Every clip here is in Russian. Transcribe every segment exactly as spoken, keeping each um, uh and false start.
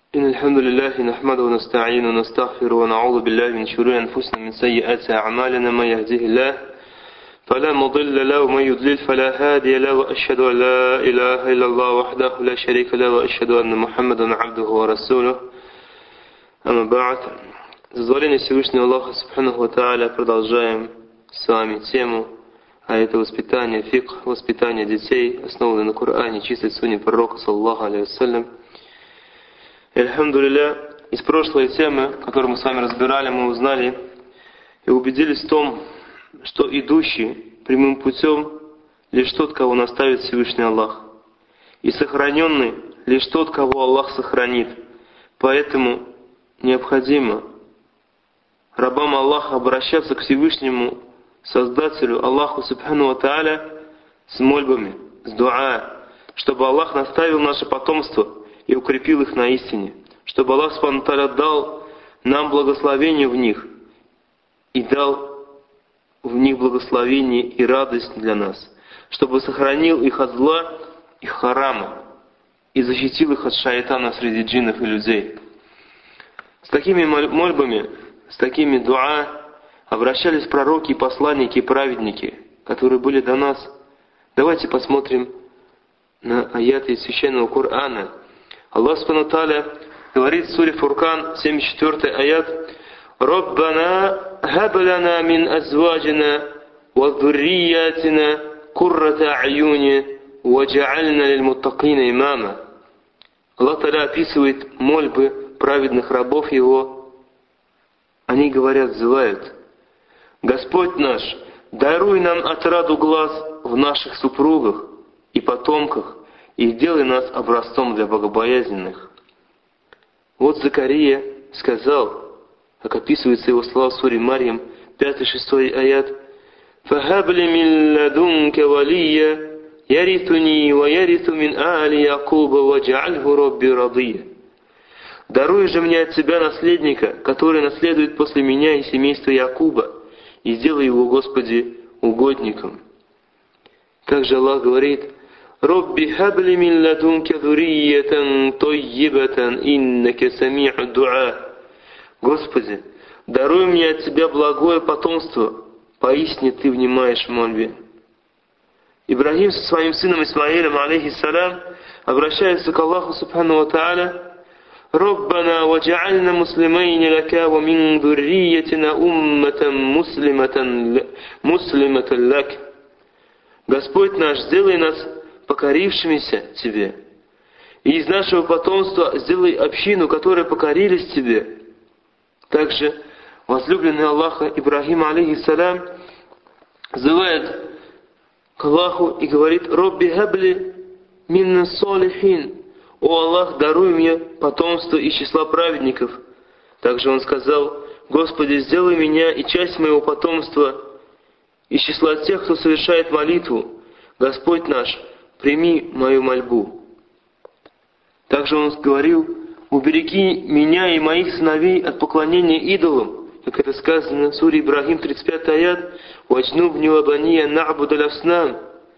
إن الحمد لله نحمده ونستعين ونستغفر ونعوذ بالله من شرور أنفسنا من سيئات أعمالنا من يهده الله فلا مضل له ومن يضلل فلا هادي له وأشهد أن لا إله إلا الله وحده لا شريك له وأشهد أن محمدا عبده ورسوله أما بعد. С дозволения Всевышнего Аллаха Субханаху ва Тааля продолжаем с вами тему, а это воспитание, фикх, воспитание детей, основанное на Коране, чистой сунне пророка, саллаллаху алейхи вассалям. И альхамдулилля, из прошлой темы, которую мы с вами разбирали, мы узнали и убедились в том, что идущий прямым путем лишь тот, кого наставит Всевышний Аллах, и сохраненный лишь тот, кого Аллах сохранит. Поэтому необходимо рабам Аллаха обращаться к Всевышнему Создателю Аллаху Субхану ва Тааля с мольбами, с дуа, чтобы Аллах наставил наше потомство и укрепил их на истине, чтобы Аллах Субхану ва Тааля дал нам благословение в них и дал в них благословение и радость для нас, чтобы сохранил их от зла и харама и защитил их от шайтана среди джиннов и людей. С такими мольбами, с такими дуа обращались пророки, посланники и праведники, которые были до нас. Давайте посмотрим на аяты из Священного Корана. Аллах Субхану ва Тааля говорит в суре Фуркан, семьдесят четвёртый аят: «Раббана хаб лана мин азваджина ва дзурриятина куррата аюни ва джа'альна лиль муттакина имама». Аллах Тааля описывает мольбы праведных рабов Его. Они говорят, взывают: «Господь наш, даруй нам отраду глаз в наших супругах и потомках, и сделай нас образцом для богобоязненных». Вот Закария сказал, как описывается его слова в суре Марьям, пятый-шестой аят: «Фахаб ли мин ладунка валия, яритуни ва яриту мин али Якуба, ва джа'альху робби радия». «Даруй же мне от тебя наследника, который наследует после меня и семейство Якуба, и сделай его, Господи, угодником». Также Аллах говорит: «Робби хабли мин ладунка зурриятан тоййибатан иннака сами'у дуа». «Господи, даруй мне от тебя благое потомство, поистине ты внимаешь мольбе». Ибрахим со своим сыном Исмаилем, алейхиссалям, обращается к Аллаху Субхану ва Тааля: «Раббана вадж'альна муслимайни лака ва мин зурриятина умматан муслиматан муслиматан лак». Господь наш, сделай нас покорившимися Тебе, и из нашего потомства сделай общину, которые покорились Тебе. Также возлюбленный Аллаха Ибрахим, алейхиссалям, взывает к Аллаху и говорит: «Робби хабли мин салихин». «О Аллах, даруй мне потомство из числа праведников». Также он сказал: «Господи, сделай меня и часть моего потомства из числа тех, кто совершает молитву. Господь наш, прими мою мольбу». Также он говорил: «Убереги меня и моих сыновей от поклонения идолам», как это сказано в суре Ибрахим, тридцать пятый аят: «Ваджнубни ва бания на'будаль аснам».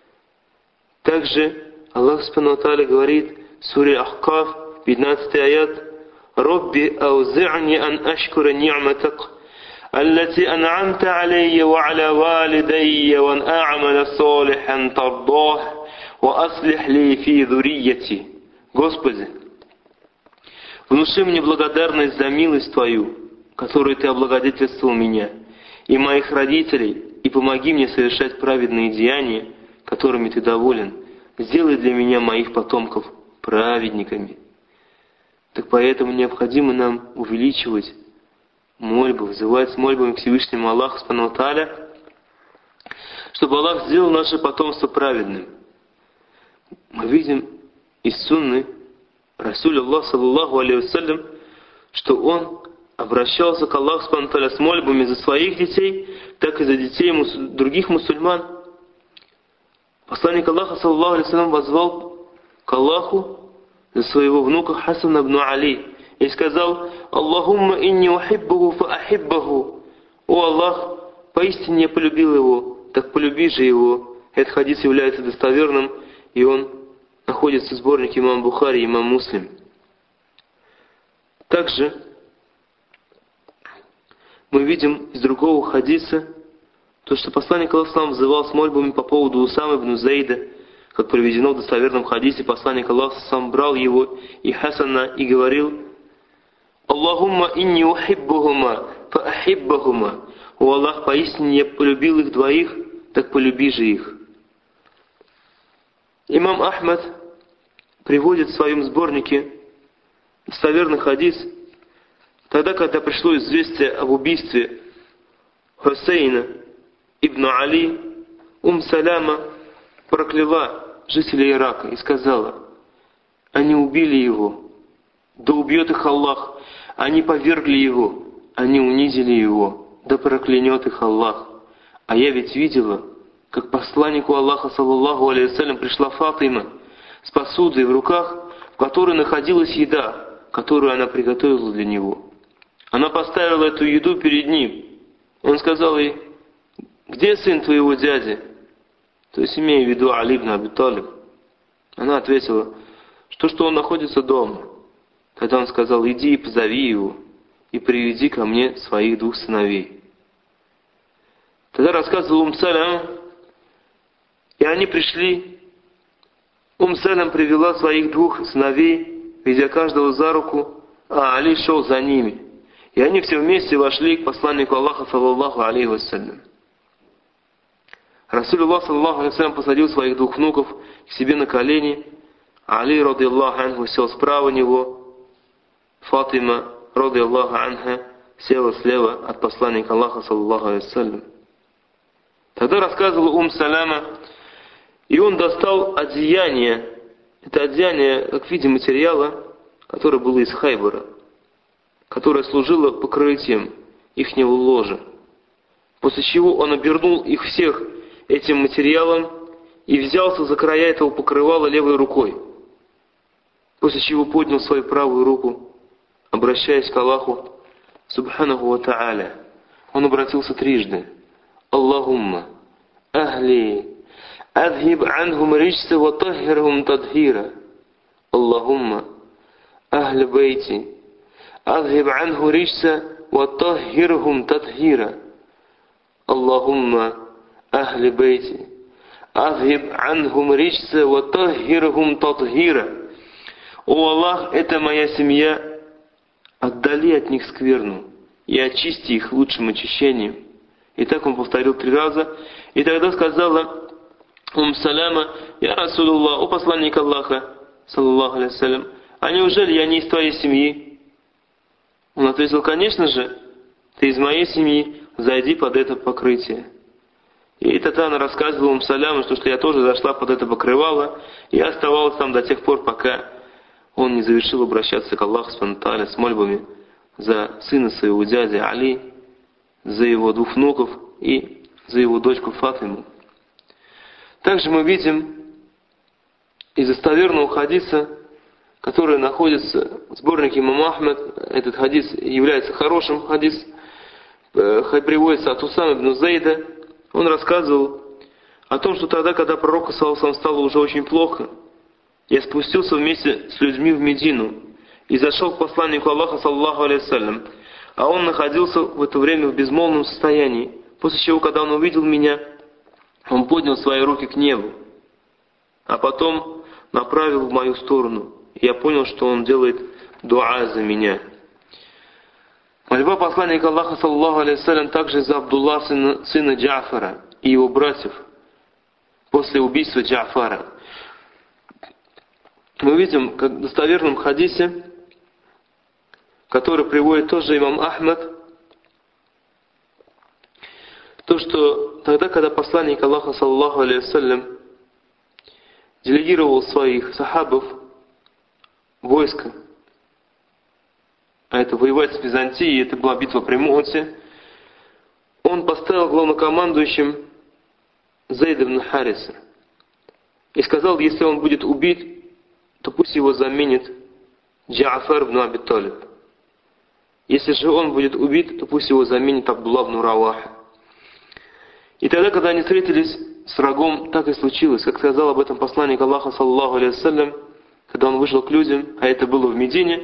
Также Аллах Субхану ва Тааля говорит в суре Ахкаф, пятнадцатый аят: «Робби аузи'ни ан ашкура ни'матак, аллати ан'амта алейя ва аля валидайя, ва ан а'маля салихан тардах, ва аслих ли фи зуррияти». «Господи, внуши мне благодарность за милость Твою, которой Ты облагодетельствовал меня, и моих родителей, и помоги мне совершать праведные деяния, которыми Ты доволен. Сделай для меня моих потомков праведниками». Так поэтому необходимо нам увеличивать мольбы, взывать с мольбами к Всевышнему Аллаху Субхану ва Тааля, чтобы Аллах сделал наше потомство праведным. Мы видим из сунны Расуль Аллах саллаллаху алейхи вассалям, что он обращался к Аллаху Субхану ва Тааля с мольбами за своих детей, так и за детей других мусульман. Посланник Аллаха саллаллаху алейхи вассалям воззвал к Аллаху за своего внука Хасана ибн Али и сказал: «Аллахумма инни ухиббуху фа ахиббаху». «О Аллах, поистине я полюбил его, так полюби же его». Этот хадис является достоверным, и он находится в сборнике имам Бухари и имам Муслим. Также мы видим из другого хадиса, то, что посланник Аллаха взывал с мольбами по поводу Усамы ибн Зейда, как приведено в достоверном хадисе, посланник Аллаха сам брал его и Хасана и говорил: «Аллахумма инни ухиббухума, фа ахиббахума». «О Аллах, поистине я полюбил их двоих, так полюби же их». Имам Ахмад приводит в своем сборнике достоверный хадис, тогда, когда пришло известие об убийстве Хусейна ибн Али, Ум Саляма прокляла жителей Ирака и сказала: «Они убили его, да убьет их Аллах, они повергли его, они унизили его, да проклянет их Аллах. А я ведь видела, как посланнику Аллаха, саллаллаху алейхи вассалям, пришла Фатима с посудой в руках, в которой находилась еда, которую она приготовила для него. Она поставила эту еду перед ним. Он сказал ей: где сын твоего дяди?» То есть, имея в виду Али ибн Аби Талиб. Она ответила, что, что он находится дома. Тогда он сказал: иди и позови его, и приведи ко мне своих двух сыновей. Тогда рассказывал Ум Салям, и они пришли. Ум Салям привела своих двух сыновей, ведя каждого за руку, а Али шел за ними. И они все вместе вошли к посланнику Аллаха, саллаллаху алейхи вассалям. Расулуллах, саллаллаху алейхи вассалям, посадил своих двух внуков к себе на колени. Али, ради Аллаху анху, сел справа него. Фатима, ради Аллаху анха, села слева от посланника Аллаха, саллаллаху алейхи вассалям. Тогда рассказывал Ум Саляма, и он достал одеяние. Это одеяние, как в виде материала, которое было из Хайбара, которое служило покрытием ихнего ложа. После чего он обернул их всех этим материалом и взялся за края этого покрывала левой рукой. После чего поднял свою правую руку, обращаясь к Аллаху, субханаху ва та'аля. Он обратился трижды: «Аллахумма, ахли, адхиб анхум риджса ва таххирхум тадхира. Аллахумма, ахли бейти, адхиб анху риджса ва таххирхум тадхира. Аллахумма, ахли бейти, адхиб анхум риджса ва таххирхум тадхира». «О Аллах, это моя семья, отдали от них скверну и очисти их лучшим очищением». И так он повторил три раза. И тогда сказала Ум Саляма: «Я Расулуллах, о посланник Аллаха, саллаллаху алейхи вассалям, а неужели я не из твоей семьи?» Он ответил: «Конечно же, ты из моей семьи, зайди под это покрытие». И тогда она рассказывала Ум Саляму, что, что я тоже зашла под это покрывало, и оставалась там до тех пор, пока он не завершил обращаться к Аллаху субхану ва тааля с мольбами за сына своего дяди Али, за его двух внуков и за его дочку Фатиму. Также мы видим из достоверного хадиса, который находится в сборнике имама Ахмад, этот хадис является хорошим хадис, приводится от Усамы ибн Зейда. Он рассказывал о том, что тогда, когда пророку саллаллаху стало уже очень плохо, я спустился вместе с людьми в Медину и зашел к посланнику Аллаха, саллаллаху алейхи вассалям, а он находился в это время в безмолвном состоянии. После чего, когда он увидел меня, он поднял свои руки к небу, а потом направил в мою сторону. И я понял, что он делает дуа за меня. Мольба посланника Аллаха, саллаллаху алейхи вассалям, также за Абдулла, сына, сына Джафара, и его братьев после убийства Джафара. Мы видим, как в достоверном хадисе, который приводит тоже имам Ахмад, то, что тогда, когда посланник Аллаха, саллаллаху алейхи вассалям, делегировал своих сахабов войско, а это воевать с Византией, это была битва при Му'те, он поставил главнокомандующим Зейда ибн Хариса и сказал: если он будет убит, то пусть его заменит Джа'фар ибн Аби Талиб. Если же он будет убит, то пусть его заменит Абдулла ибн Раваха. И тогда, когда они встретились с врагом, так и случилось, как сказал об этом посланник Аллаха, саллаллаху алейхи вассалям, когда он вышел к людям, а это было в Медине,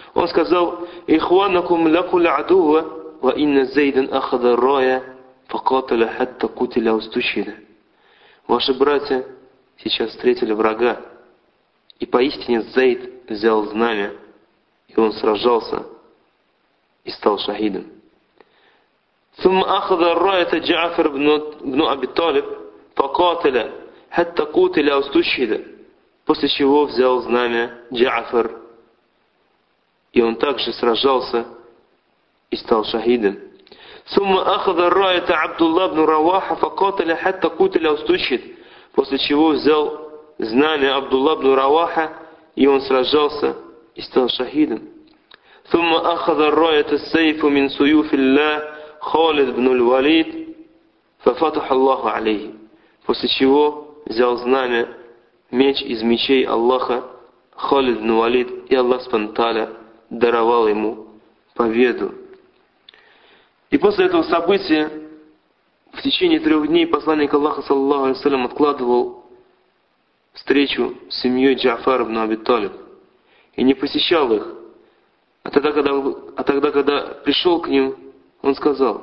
Он сказал: «Ихванакум лакул адува, ва инна Зейдан ахада рая, факаталя хатта кутиля устущида». Ваши братья сейчас встретили врага, и поистине Зейд взял знамя, и он сражался и стал шахидом. ثم أخذ الراية جعفر بن أبي طالب فقاتل حتى قتل أو استشهد. После чего взял знамя Джафар, и он также сражался и стал шахидом. ثم أخذ الراية عبد الله بن رواحة فقاتل حتى قتل أو استشهد. После чего взял знамя Абдулла бн Раваха, и он сражался и стал шахидом. ثم أخذ الراية السيف من سيوف الله Халид бн аль-Валид фафатаха Аллаху алейхи. После чего взял знамя, меч из мечей Аллаха, Халид бн Валид, и Аллах субхану ва тааля даровал ему победу. И после этого события в течение трех дней посланник Аллаха саллаллаху алейхи ва саллям откладывал встречу с семьей Джафара бн Аби Талиб и не посещал их. А тогда, когда, а тогда, когда пришел к ним, он сказал: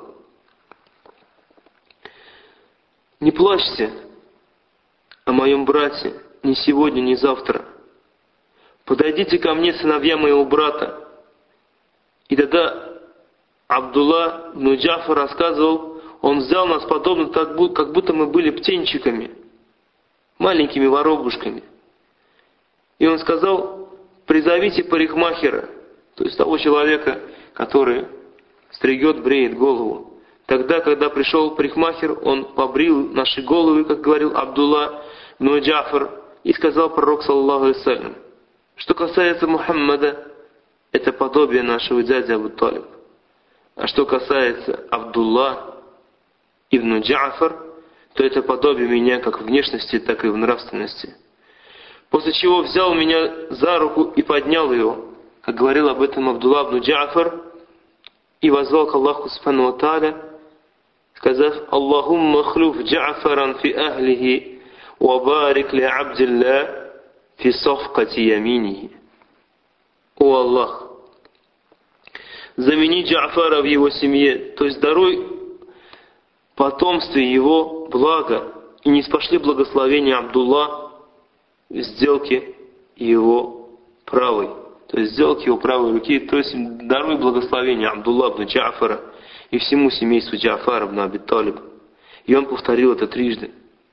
«Не плачьте о моем брате ни сегодня, ни завтра. Подойдите ко мне, сыновья моего брата». И тогда Абдулла бн Джафар рассказывал: он взял нас подобно, как будто мы были птенчиками, маленькими воробушками. И он сказал: «Призовите парикмахера», то есть того человека, который стригет, бреет голову. Тогда, когда пришел парикмахер, он побрил наши головы, как говорил Абдулла бн Джафар, и сказал пророк, саллаллаху алейхи ва саллям: что касается Мухаммада, это подобие нашего дяди Абу Талиб. А что касается Абдулла ибн Джафар, то это подобие меня как в внешности, так и в нравственности. После чего взял меня за руку и поднял его, как говорил об этом Абдулла ибн Джафар, и возвал к Аллаху субхану ва тааля, сказав: «Аллахумма хлюф Джафаран фи ахлихи, ва барик ли Абдилля фи сафкати яминихи». О Аллах, замени Джафара в его семье, то есть даруй потомстве его благо, и не спошли благословения Абдулла в сделке его правой. То есть сделки его правой руки, то есть даруй благословение Абдулла бн Джафара и всему семейству Джафара бн Аби Талиб. И он повторил это трижды.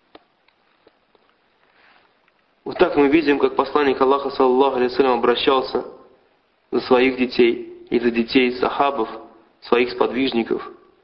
Вот так мы видим, как посланник Аллаха саллаллаху алейхи ва саллям обращался за своих детей и за детей сахабов, своих сподвижников.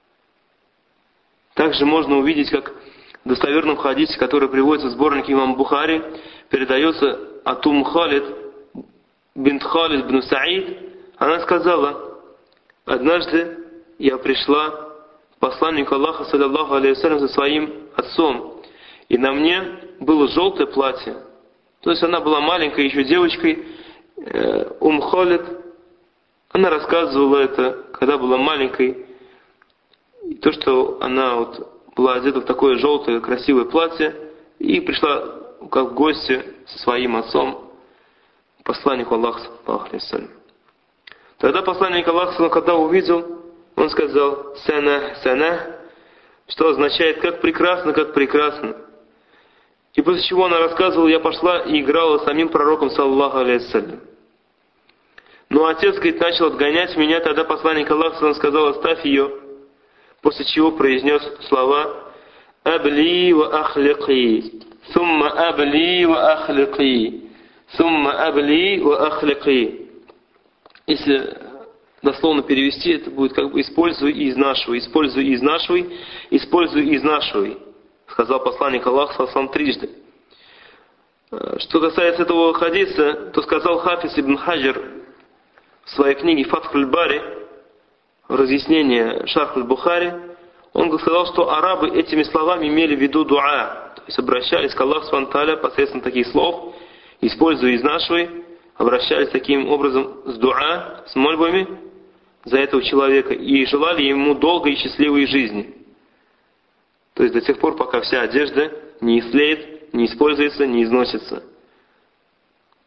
Также можно увидеть, как в достоверном хадисе, который приводится в сборнике имама Бухари, передается от Ум Халид бинт Халид бн Саид. Она сказала: однажды я пришла к посланнику Аллаха саллаллаху алейхи ва саллям со своим отцом, и на мне было желтое платье. То есть она была маленькой еще девочкой. Ум Халид, она рассказывала это, когда была маленькой. И то, что она вот была одета в такое желтое красивое платье, и пришла как в гости со своим отцом, посланнику Аллаха саллаллаху алейхи ва саллям. Тогда посланник Аллаха, когда увидел, он сказал: «Сана, сана», что означает «как прекрасно, как прекрасно». И после чего она рассказывала: я пошла и играла с самим пророком, саллаллаху алейхи ва саллям. Но отец, говорит, начал отгонять меня, тогда посланник Аллаха сказал: оставь ее. После чего произнес слова: «Абли ва ахлики, сумма абли ва ахлики, сумма абли ва ахлики». Если дословно перевести, это будет как бы «используй и изнашивай, используй и изнашивай, используй и изнашивай», сказал посланник Аллаха саллаллаху трижды. Что касается этого хадиса, то сказал Хафиз ибн Хаджар в своей книге Фатхуль Бари, в разъяснении Шархуль Бухари, он сказал, что арабы этими словами имели в виду дуа, то есть обращались к Аллаху субхану ва тааля посредством таких слов, используя и изнашивай, обращались таким образом с дуа, с мольбами за этого человека и желали ему долгой и счастливой жизни. То есть до тех пор, пока вся одежда не истлеет, не используется, не износится.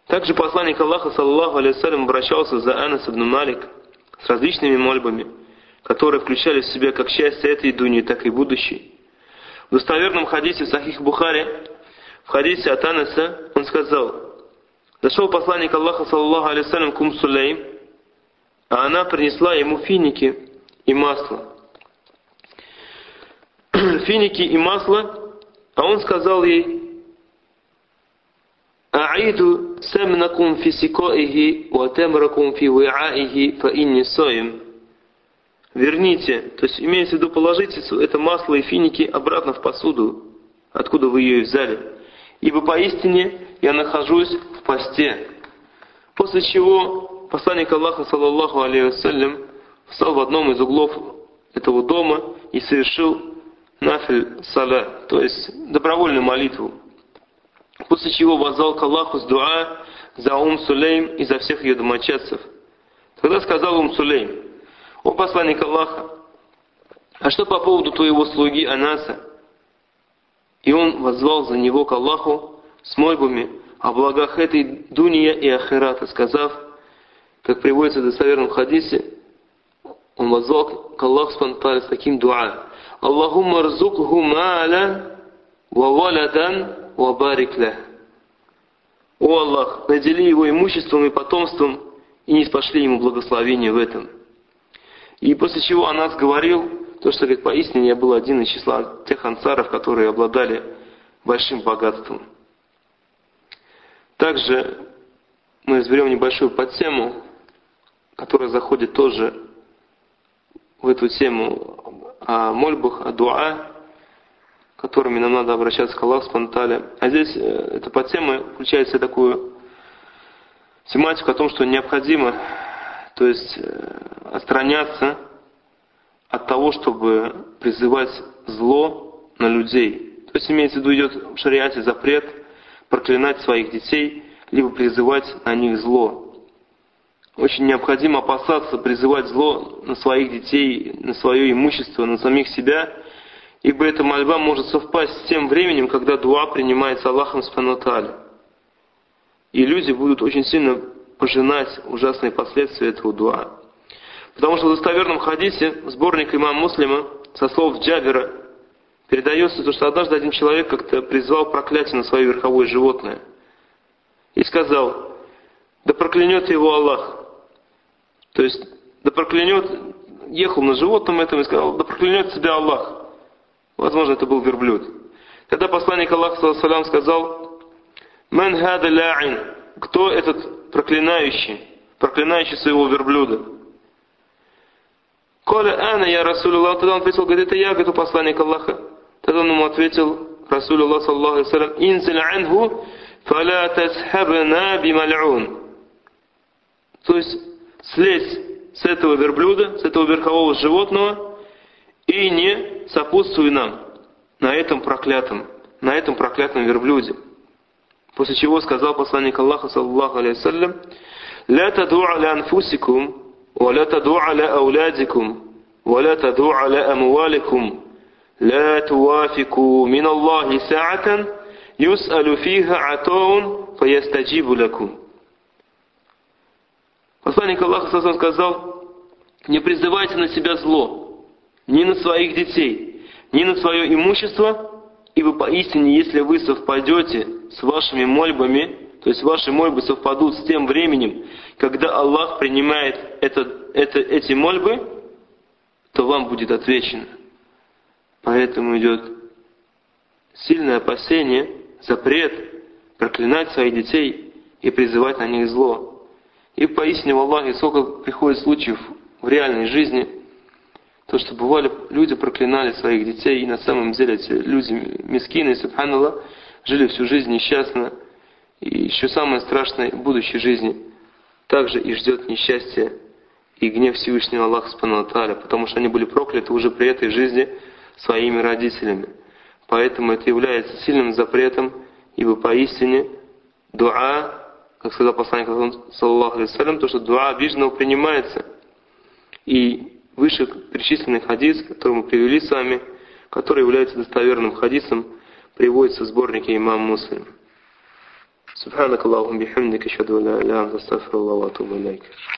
Также посланник Аллаха, саллаллаху алейхи вассалям, обращался за Анас ибн Малик с различными мольбами, которые включали в себя как счастье этой дуни, так и будущей. В достоверном хадисе в Сахих Бухари, в хадисе от Анаса, он сказал: зашел посланник Аллаха, саллаллаху алейхи вассалям, к Ум Сулейм, а она принесла ему финики и масло. Финики и масло, а он сказал ей: «Аиду самнакум фи сикоихи, ва тамракум фи ви'аихи, фа инни соим». Верните, то есть имеется в виду, положите это масло и финики обратно в посуду, откуда вы ее взяли, ибо поистине я нахожусь в посте. После чего посланник Аллаха, саллаллаху алейхи вассалям, встал в одном из углов этого дома и совершил нафиль саля, то есть добровольную молитву. После чего воззвал к Аллаху с дуа за Ум Сулейм и за всех ее домочадцев. Тогда сказал Ум Сулейм: «О посланник Аллаха, а что по поводу твоего слуги Анаса?» И он воззвал за него к Аллаху с мольбами о благах этой дунья и ахирата, сказав, как приводится в достоверном хадисе, он воззвал к Аллаху с таким дуа: «Аллахумма рзукху ма'аля ва валадан ва барик лях». О Аллах, надели его имуществом и потомством и не спошли ему благословения в этом. И после чего Анас говорил, то, что, говорит, поистине я был один из числа тех ансаров, которые обладали большим богатством. Также мы разберем небольшую подтему, которая заходит тоже в эту тему о мольбах, о дуа, которыми нам надо обращаться к Аллаху субхану ва тааля. А здесь эта подтема включает в себя такую тематику о том, что необходимо, то есть отстраняться от того, чтобы призывать зло на людей. То есть имеется в виду, идет в шариате запрет проклинать своих детей, либо призывать на них зло. Очень необходимо опасаться призывать зло на своих детей, на свое имущество, на самих себя, ибо эта мольба может совпасть с тем временем, когда дуа принимается Аллахом субхану ва тааля. И люди будут очень сильно пожинать ужасные последствия этого дуа. Потому что в достоверном хадисе, сборник имама Муслима, со слов Джабира, передается то, что однажды один человек как-то призвал проклятие на свое верховое животное. И сказал: да проклянет его Аллах. То есть, да проклянет, ехал на животном этом и сказал: да проклянет тебя Аллах. Возможно, это был верблюд. Тогда посланник Аллаха, саллаллаху алейхи ва саллям, сказал: «Ман хада ла'ин», кто этот проклинающий, проклинающий своего верблюда? «Коля ана, я Расулуллах». Тогда он ответил, говорит: это я, говорит, посланник Аллаха. Тогда он ему ответил, Расулуллах, саллаллаху алейхи ва саллям: «Инзиль анху, фаля тасхабна бималь'ун». То есть, слезь с этого верблюда, с этого верхового животного и не сопутствуй нам на этом проклятом, на этом проклятом верблюде. После чего сказал посланник Аллаха, саллаллаху алейхи ва саллям: «Ля таду аля анфусикум, ва ля таду аля аулядикум, ва ля таду аля амваликум, ля туафику мин Аллахи са'атан, юс'алю фиха атаун, фаястаджибу лакум». Посланник Аллаха саллаллаху алейхи ва саллям сказал: не призывайте на себя зло, ни на своих детей, ни на свое имущество, ибо поистине, если вы совпадете с вашими мольбами, то есть ваши мольбы совпадут с тем временем, когда Аллах принимает это, это, эти мольбы, то вам будет отвечено. Поэтому идет сильное опасение, запрет проклинать своих детей и призывать на них зло. И поистине в Аллахе сколько приходит случаев в реальной жизни, то, что бывали, люди проклинали своих детей, и на самом деле эти люди мискины, субханаллах, жили всю жизнь несчастно, и еще самое страшное в будущей жизни также и ждет несчастье и гнев Всевышнего Аллаха субхану ва тааля, потому что они были прокляты уже при этой жизни своими родителями. Поэтому это является сильным запретом, ибо поистине дуа, как сказал посланник саллаллаху алейхи ва саллям, то, что дуа обиженного принимается. И выше перечисленный хадис, который мы привели с вами, который является достоверным хадисом, приводится в сборнике имама Муслима. سبحانك اللهم بحمدك أشهد أن لا إله إلا أنت أستغفر الله وأتوب إليك.